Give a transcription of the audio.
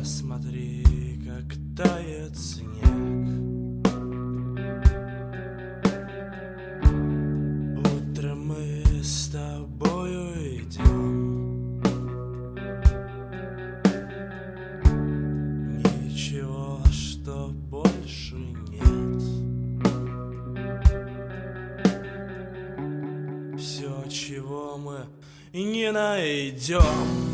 Посмотри, как тает снег. Утром мы с тобою идем, ничего, что больше нет. Все, чего мы не найдем.